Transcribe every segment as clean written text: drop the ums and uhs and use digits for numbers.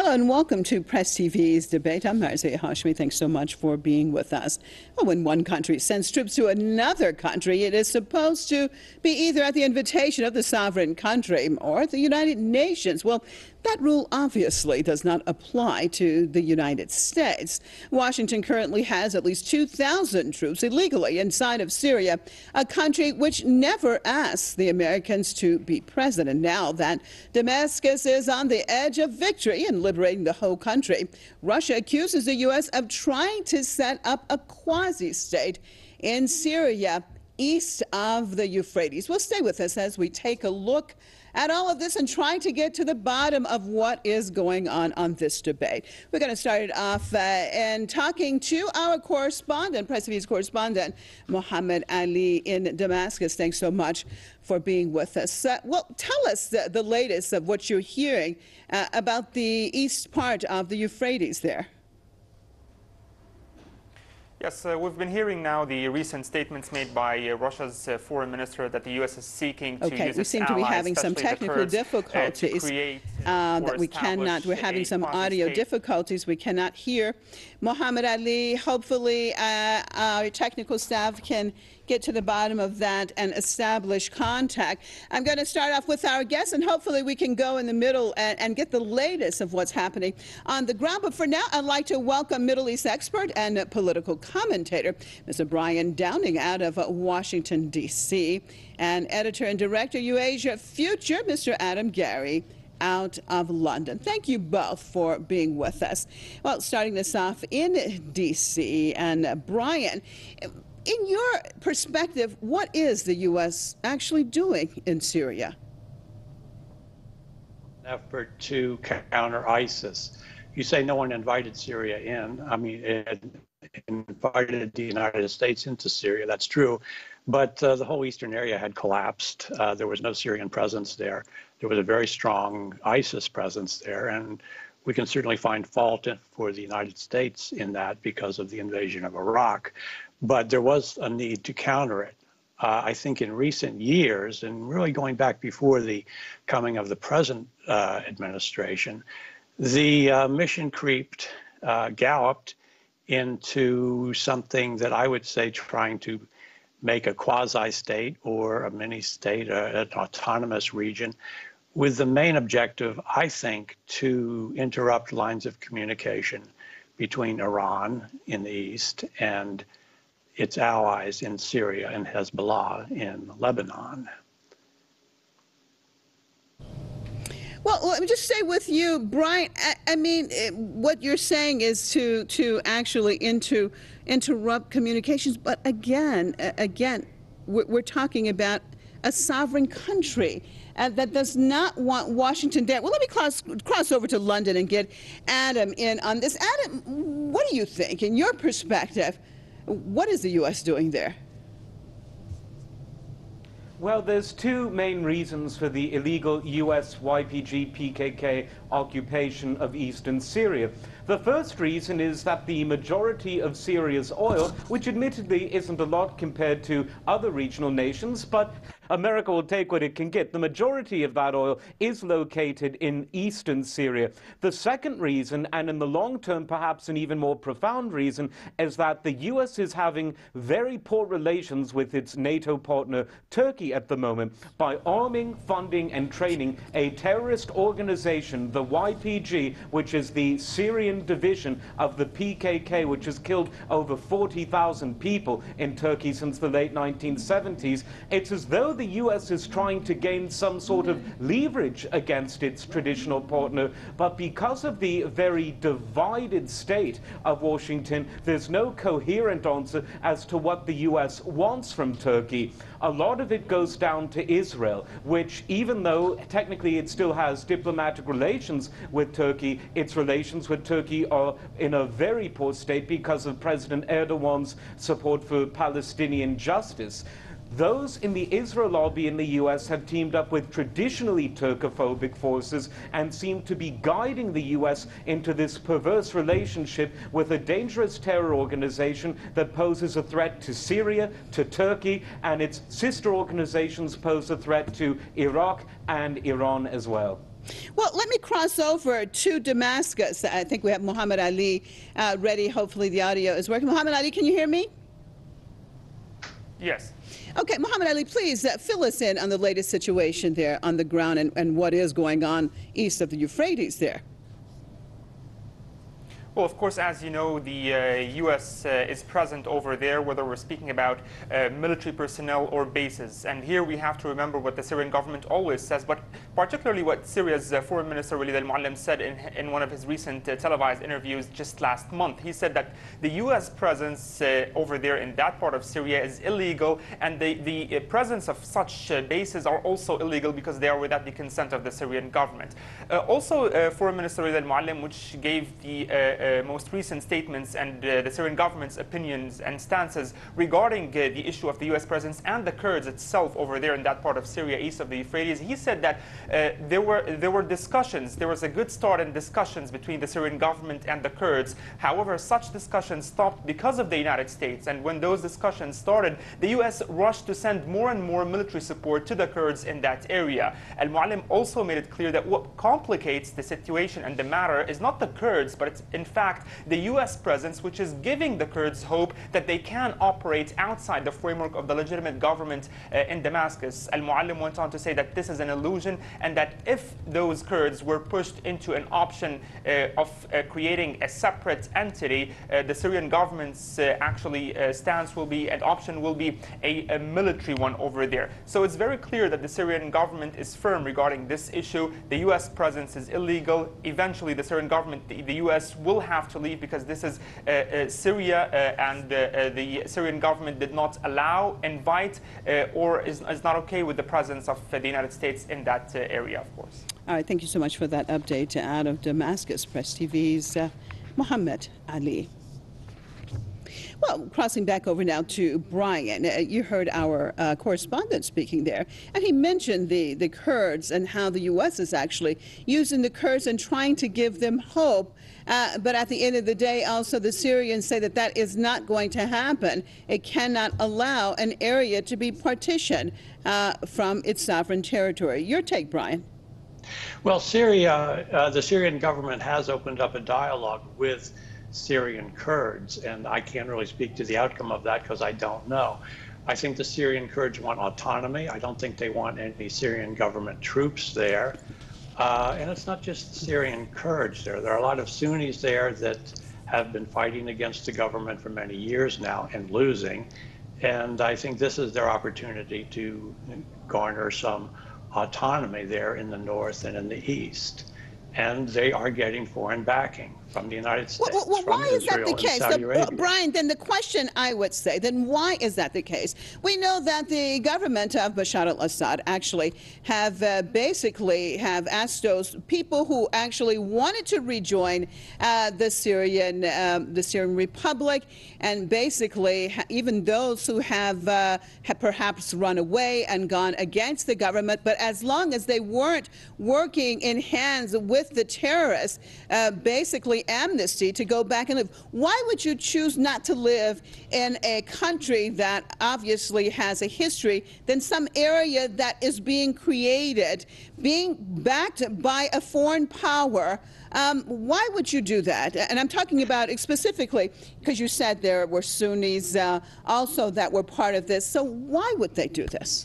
Hello and welcome to Press TV's debate. I'm Marzieh Hashmi. Thanks so much for being with us. Well, when one country sends troops to another country, it is supposed to be either at the invitation of the sovereign country or the United Nations. Well, that rule obviously does not apply to the United States. Washington currently has at least 2,000 troops illegally inside of Syria, a country which never asked the Americans to be present. And now that Damascus is on the edge of victory in liberating the whole country, Russia accuses the U.S. of trying to set up a quasi-state in Syria east of the Euphrates. Well, stay with us as we take a look at all of this and trying to get to the bottom of what is going on this debate. We're going to start it off and talking to our correspondent, Press TV's correspondent, Mohammed Ali in Damascus. Thanks so much for being with us. Well, tell us the latest of what you're hearing about the east part of the Euphrates there. Yes, we've been hearing now the recent statements made by Russia's foreign minister that the U.S. is seeking to use its allies, we seem to be having some technical difficulties that we cannot. We're having some audio difficulties. We cannot hear Mohammed Ali. Hopefully, our technical staff can get to the bottom of that and establish contact. I'm going to start off with our guests, and hopefully we can go in the middle and get the latest of what's happening on the ground. But for now, I'd like to welcome Middle East expert and political commentator, Mr. Brian Downing out of Washington, D.C., and editor and director, Eurasia Future, Mr. Adam Gary, out of London. Thank you both for being with us. Well, starting this off in D.C., and Brian, in your perspective, what is the U.S. actually doing in Syria? Effort to counter ISIS. You say no one invited Syria in. I mean, it invited the United States into Syria. That's true. But the whole eastern area had collapsed. There was no Syrian presence there. There was a very strong ISIS presence there. And we can certainly find fault for the United States in that because of the invasion of Iraq. But there was a need to counter it. I think in recent years, and really going back before the coming of the present administration, the mission creeped, galloped into something that I would say trying to make a quasi-state or a mini-state, an autonomous region, with the main objective, I think, to interrupt lines of communication between Iran in the east and its allies in Syria and Hezbollah in Lebanon. Well, let me just stay with you, Brian. I mean, what you're saying is to actually interrupt communications. But again, we're talking about a sovereign country that does not want Washington dead. Well, let me cross over to London and get Adam in on this. Adam, what do you think, in your perspective? What is the U.S. doing there? Well, there's two main reasons for the illegal U.S. YPG-PKK occupation of eastern Syria. The first reason is that the majority of Syria's oil, which admittedly isn't a lot compared to other regional nations, but America will take what it can get. The majority of that oil is located in eastern Syria. The second reason, and in the long term perhaps an even more profound reason, is that the U.S. is having very poor relations with its NATO partner Turkey at the moment by arming, funding, and training a terrorist organization, the YPG, which is the Syrian division of the PKK, which has killed over 40,000 people in Turkey since the late 1970s. It's as though the U.S. is trying to gain some sort of leverage against its traditional partner, but because of the very divided state of Washington, there's no coherent answer as to what the U.S. wants from Turkey. A lot of it goes down to Israel, which, even though technically it still has diplomatic relations with Turkey, its relations with Turkey are in a very poor state because of President Erdogan's support for Palestinian justice. Those in the Israel lobby in the U.S. have teamed up with traditionally Turkophobic forces and seem to be guiding the U.S. into this perverse relationship with a dangerous terror organization that poses a threat to Syria, to Turkey, and its sister organizations pose a threat to Iraq and Iran as well. Well, let me cross over to Damascus. I think we have Muhammad Ali ready. Hopefully the audio is working. Muhammad Ali, can you hear me? Yes. Okay, Muhammad Ali, please fill us in on the latest situation there on the ground and what is going on east of the Euphrates there. Well, of course, as you know, the U.S. Is present over there, whether we're speaking about military personnel or bases. And here we have to remember what the Syrian government always says, but particularly what Syria's Foreign Minister Walid al-Muallim said in one of his recent televised interviews just last month. He said that the U.S. presence over there in that part of Syria is illegal, and the presence of such bases are also illegal because they are without the consent of the Syrian government. Also, Foreign Minister Walid al-Muallim, which gave the most recent statements and the Syrian government's opinions and stances regarding the issue of the U.S. presence and the Kurds itself over there in that part of Syria east of the Euphrates. He said that there were discussions. There was a good start in discussions between the Syrian government and the Kurds. However, such discussions stopped because of the United States. And when those discussions started, the U.S. rushed to send more and more military support to the Kurds in that area. Al-Muallim also made it clear that what complicates the situation and the matter is not the Kurds, but it's in fact the U.S. presence, which is giving the Kurds hope that they can operate outside the framework of the legitimate government in Damascus. Al-Muallim went on to say that this is an illusion, and that if those Kurds were pushed into an option of creating a separate entity, the Syrian government's stance will be, an option will be a military one over there. So it's very clear that the Syrian government is firm regarding this issue. The U.S. presence is illegal. Eventually, the Syrian government, the U.S. will have to leave because this is Syria, and the Syrian government did not allow, invite, or is not okay with the presence of the United States in that area, of course. All right, thank you so much for that update out of Damascus. Press TV's Muhammad Ali. Well, crossing back over now to Brian, you heard our correspondent speaking there, and he mentioned the Kurds and how the U.S. is actually using the Kurds and trying to give them hope. But at the end of the day, also the Syrians say that that is not going to happen. It cannot allow an area to be partitioned from its sovereign territory. Your take, Brian? Well, Syria, the Syrian government has opened up a dialogue with Syrian Kurds, and I can't really speak to the outcome of that because I don't know. I think the Syrian Kurds want autonomy. I don't think they want any Syrian government troops there. And it's not just the Syrian Kurds there. There are a lot of Sunnis there that have been fighting against the government for many years now and losing. And I think this is their opportunity to garner some autonomy there in the north and in the east. And they are getting foreign backing from the United States, well, from why is Israel that the case? and Saudi Arabia. Brian, then the question I would say, then why is that the case? We know that the government of Bashar al-Assad actually have basically have asked those people who actually wanted to rejoin the Syrian Republic, and basically even those who have perhaps run away and gone against the government, but as long as they weren't working in hands with the terrorists, basically amnesty to go back and live. Why would you choose not to live in a country that obviously has a history than some area that is being created, being backed by a foreign power? Why would you do that? And I'm talking about specifically because you said there were Sunnis also that were part of this. So why would they do this?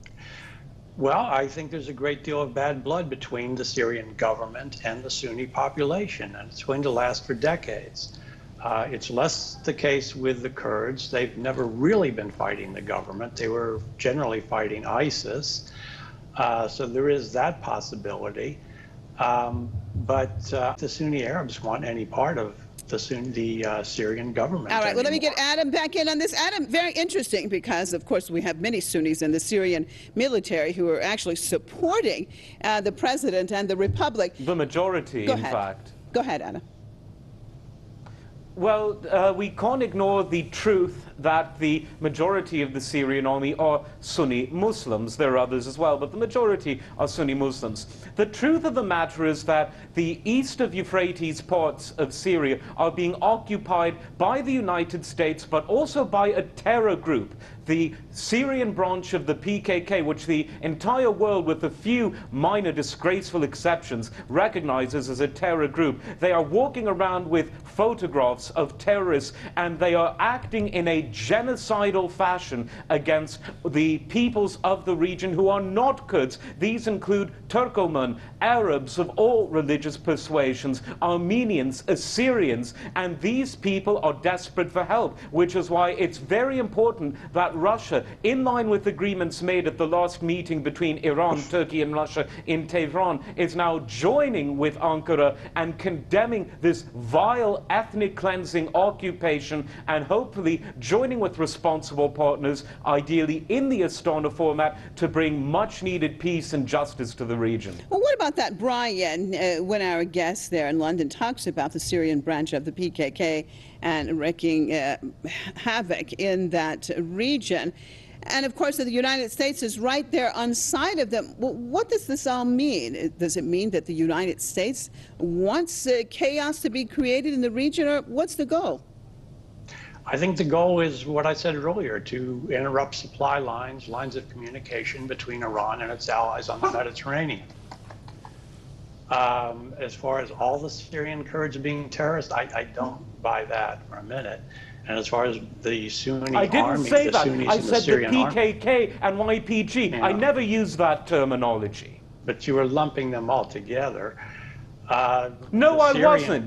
Well, I think there's a great deal of bad blood between the Syrian government and the Sunni population, and it's going to last for decades. It's less the case with the Kurds. They've never really been fighting the government. They were generally fighting ISIS. So there is that possibility. But the Sunni Arabs want any part of the Syrian government. All right, anymore. well, let me get Adam back in on this. Adam, very interesting because, of course, we have many Sunnis in the Syrian military who are actually supporting the president and the republic. The majority, in fact. Go ahead, Adam. Well, we can't ignore the truth that the majority of the Syrian army are Sunni Muslims. There are others as well, but the majority are Sunni Muslims. The truth of the matter is that the east of Euphrates parts of Syria are being occupied by the United States, but also by a terror group, the Syrian branch of the PKK, which the entire world, with a few minor disgraceful exceptions, recognizes as a terror group. They are walking around with photographs of terrorists, and they are acting in a genocidal fashion against the peoples of the region who are not Kurds. These include Turkoman, Arabs of all religious persuasions, Armenians, Assyrians, and these people are desperate for help, which is why it's very important that Russia, in line with agreements made at the last meeting between Iran, Turkey, and Russia in Tehran, is now joining with Ankara and condemning this vile ethnic cleansing occupation, and hopefully joining with responsible partners, ideally in the Astana format, to bring much needed peace and justice to the region. Well, what about that, Brian, when our guest there in London talks about the Syrian branch of the PKK and wreaking havoc in that region? And of course, the United States is right there on side of them. Well, what does this all mean? Does it mean that the United States wants chaos to be created in the region, or what's the goal? I think the goal is what I said earlier, to interrupt supply lines, lines of communication between Iran and its allies on the Mediterranean. As far as all the Syrian Kurds being terrorists, I don't buy that for a minute. And as far as the Sunni I didn't army, say the that. Sunnis I and the said Syrian the army. PKK and YPG. Yeah. I never used that terminology. But you were lumping them all together. No, I wasn't.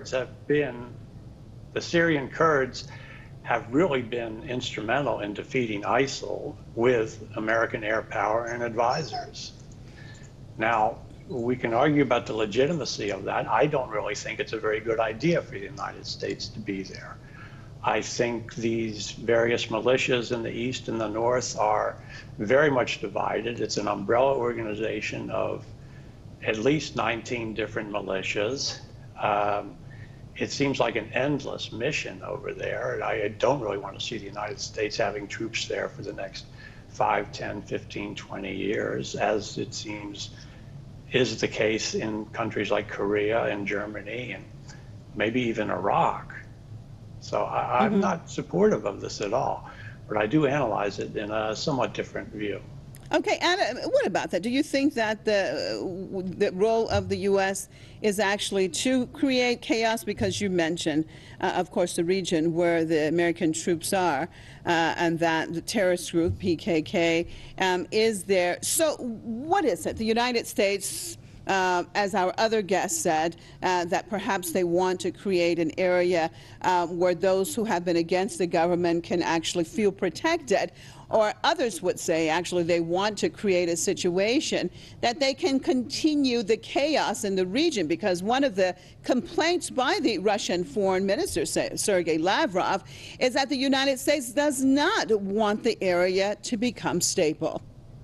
The Syrian Kurds have really been instrumental in defeating ISIL with American air power and advisors. Now, we can argue about the legitimacy of that. I don't really think it's a very good idea for the United States to be there. I think these various militias in the east and the north are very much divided. It's an umbrella organization of at least 19 different militias. It seems like an endless mission over there. I don't really want to see the United States having troops there for the next 5, 10, 15, 20 years, as it seems is the case in countries like Korea and Germany and maybe even Iraq. So I'm not supportive of this at all, but I do analyze it in a somewhat different view. Okay, Anna, what about that? Do you think that the role of the U.S. is actually to create chaos? Because you mentioned, of course, the region where the American troops are, and that the terrorist group, PKK, is there. So what is it? The United States, as our other guest said, that perhaps they want to create an area where those who have been against the government can actually feel protected. Or others would say, actually, they want to create a situation that they can continue the chaos in the region, because one of the complaints by the Russian Foreign Minister, Sergei Lavrov, is that the United States does not want the area to become stable.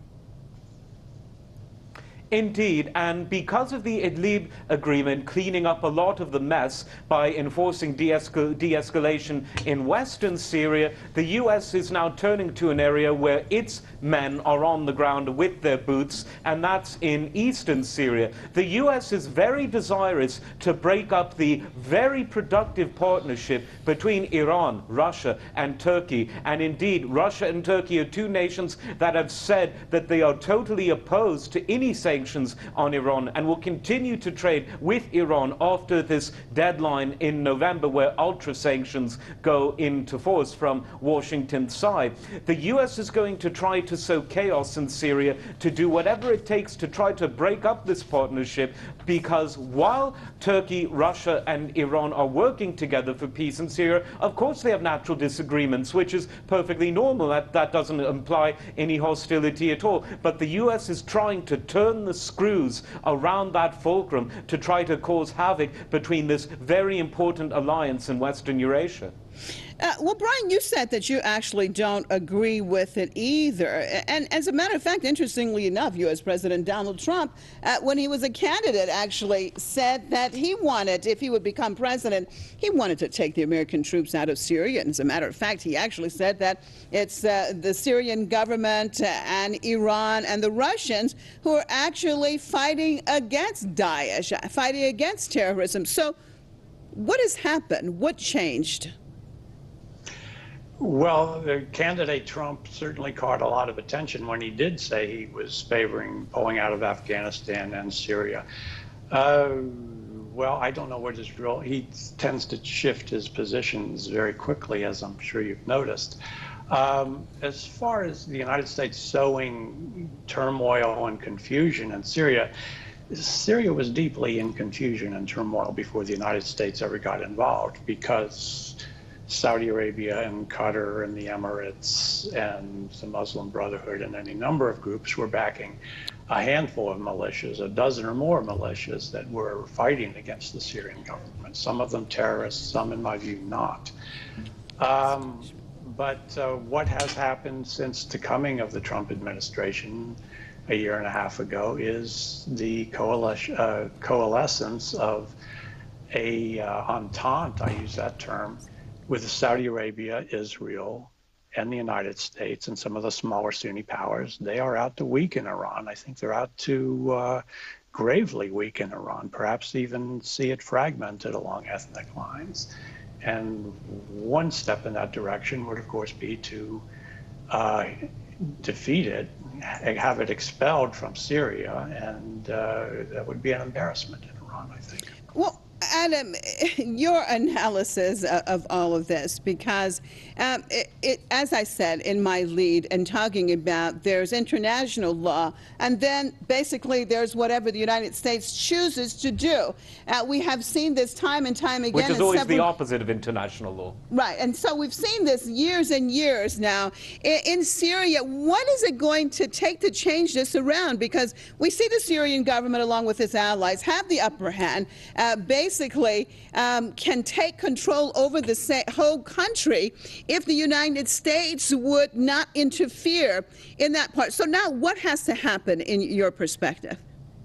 Indeed, and because of the Idlib agreement cleaning up a lot of the mess by enforcing de-escalation in western Syria, the U.S. is now turning to an area where its men are on the ground with their boots, and that's in eastern Syria. The U.S. is very desirous to break up the very productive partnership between Iran, Russia, and Turkey. And indeed, Russia and Turkey are two nations that have said that they are totally opposed to any sanctions on Iran and will continue to trade with Iran after this deadline in November, where ultra sanctions go into force from Washington's side. The U.S. is going to try to sow chaos in Syria, to do whatever it takes to try to break up this partnership, because while Turkey, Russia, and Iran are working together for peace in Syria, of course they have natural disagreements, which is perfectly normal. That doesn't imply any hostility at all. But the U.S. is trying to turn the screws around that fulcrum to try to cause havoc between this very important alliance in Western Eurasia. Well, Brian, you said that you actually don't agree with it either. And as a matter of fact, interestingly enough, U.S. President Donald Trump, when he was a candidate, actually said that he wanted, if he would become president, he wanted to take the American troops out of Syria. And as a matter of fact, he actually said that it's the Syrian government and Iran and the Russians who are actually fighting against Daesh, fighting against terrorism. So what has happened? What changed? Well, the candidate Trump certainly caught a lot of attention when he did say he was favoring pulling out of Afghanistan and Syria. Well, I don't know what his real, he tends to shift his positions very quickly, as I'm sure you've noticed. As far as the United States sowing turmoil and confusion in Syria, Syria was deeply in confusion and turmoil before the United States ever got involved, because Saudi Arabia and Qatar and the Emirates and the Muslim Brotherhood and any number of groups were backing a handful of militias, a dozen or more militias that were fighting against the Syrian government, some of them terrorists, some in my view not. But what has happened since the coming of the Trump administration a year and a half ago is the coalescence of a entente, I use that term, with Saudi Arabia, Israel, and the United States and some of the smaller Sunni powers. They are out to weaken Iran. I think they're out to gravely weaken Iran, perhaps even see it fragmented along ethnic lines. And one step in that direction would, of course, be to defeat it, have it expelled from Syria, and that would be an embarrassment in Iran, I think. Well, Adam, your analysis of all of this, because as I said in my lead and talking about there's international law, and then basically there's whatever the United States chooses to do. We have seen this time and time again. Which is always the opposite of international law. Right, and so we've seen this years and years now. In Syria, what is it going to take to change this around? Because we see the Syrian government, along with its allies, have the upper hand, basically can take control over the whole country if the United States would not interfere in that part. So now what has to happen in your perspective?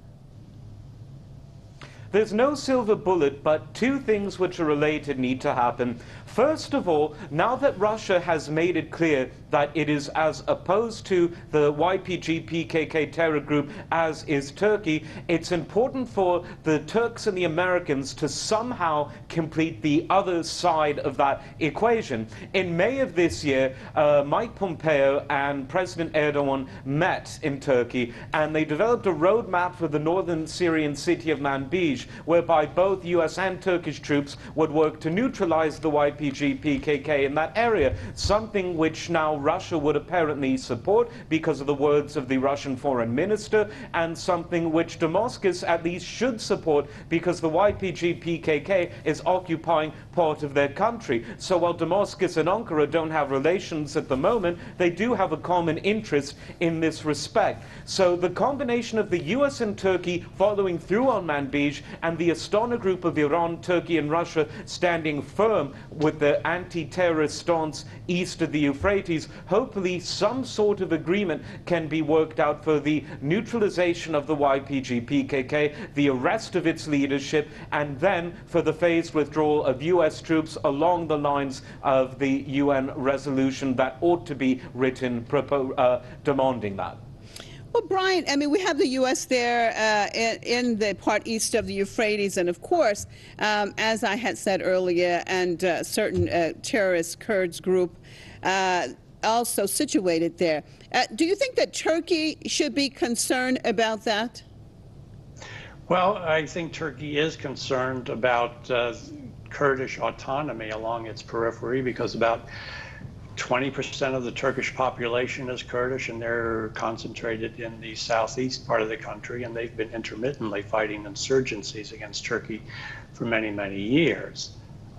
There's no silver bullet, but two things which are related need to happen. First of all, now that Russia has made it clear that it is as opposed to the YPG-PKK terror group as is Turkey, it's important for the Turks and the Americans to somehow complete the other side of that equation. In May of this year, Mike Pompeo and President Erdogan met in Turkey, and they developed a roadmap for the northern Syrian city of Manbij, whereby both U.S. and Turkish troops would work to neutralize the YPG-PKK in that area, something which now Russia would apparently support because of the words of the Russian foreign minister, and something which Damascus at least should support because the YPG-PKK is occupying part of their country. So while Damascus and Ankara don't have relations at the moment, they do have a common interest in this respect. So the combination of the US and Turkey following through on Manbij and the Astana group of Iran, Turkey and Russia standing firm with the anti-terrorist stance east of the Euphrates, hopefully some sort of agreement can be worked out for the neutralization of the YPG-PKK, the arrest of its leadership, and then for the phased withdrawal of US troops along the lines of the UN resolution that ought to be written demanding that. Well, Brian, I mean, we have the U.S. there in the part east of the Euphrates, and of course, as I had said earlier, and certain terrorist Kurds group also situated there. Do you think that Turkey should be concerned about that? Well, I think Turkey is concerned about Kurdish autonomy along its periphery, because about 20% of the Turkish population is Kurdish, and they're concentrated in the southeast part of the country, and they've been intermittently fighting insurgencies against Turkey for many, many years.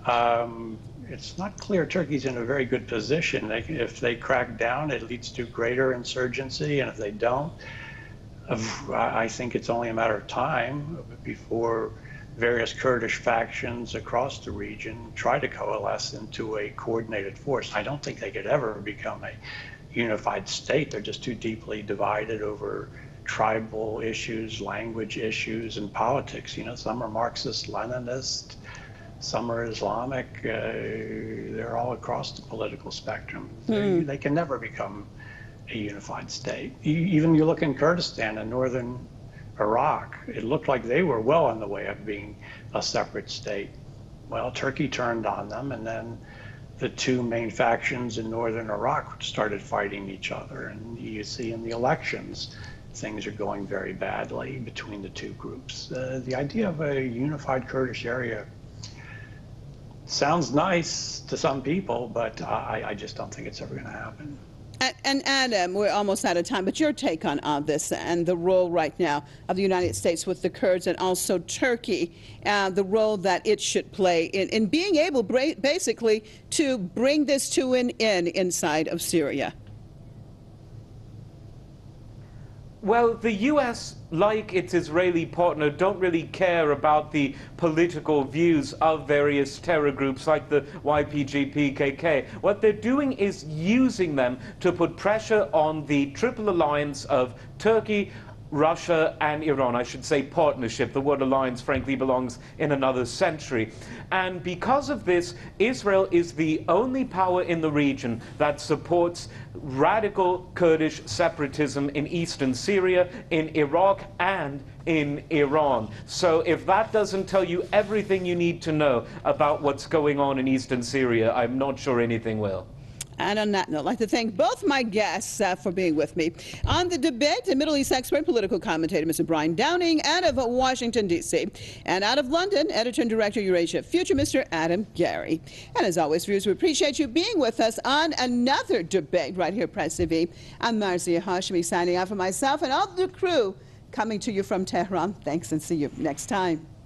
It's not clear Turkey's in a very good position. If they crack down, it leads to greater insurgency, and if they don't, I think it's only a matter of time before various Kurdish factions across the region try to coalesce into a coordinated force. I don't think they could ever become a unified state. They're just too deeply divided over tribal issues, language issues, and politics. You know, some are Marxist, Leninist, some are Islamic. They're all across the political spectrum. They can never become a unified state. Even you look in Kurdistan in northern Iraq, it looked like they were well on the way of being a separate state. Well, Turkey turned on them, and then the two main factions in northern Iraq started fighting each other. And you see in the elections, things are going very badly between the two groups. The idea of a unified Kurdish area sounds nice to some people, but I just don't think it's ever going to happen. And Adam, we're almost out of time, but your take on this and the role right now of the United States with the Kurds and also Turkey, the role that it should play in being able basically to bring this to an end inside of Syria. Well, the U.S., like its Israeli partner, don't really care about the political views of various terror groups like the YPG-PKK. What they're doing is using them to put pressure on the Triple Alliance of Turkey, Russia and Iran. I should say partnership. The word alliance, frankly, belongs in another century. And because of this, Israel is the only power in the region that supports radical Kurdish separatism in eastern Syria, in Iraq, and in Iran. So if that doesn't tell you everything you need to know about what's going on in eastern Syria, I'm not sure anything will. And on that note, I'd like to thank both my guests for being with me. On the debate, the Middle East expert, political commentator, Mr. Brian Downing, out of Washington, D.C., and out of London, editor and director, Eurasia Future, Mr. Adam Gary. And as always, viewers, we appreciate you being with us on another debate right here at Press TV. I'm Marcia Hashmi signing out for myself and all the crew coming to you from Tehran. Thanks and see you next time.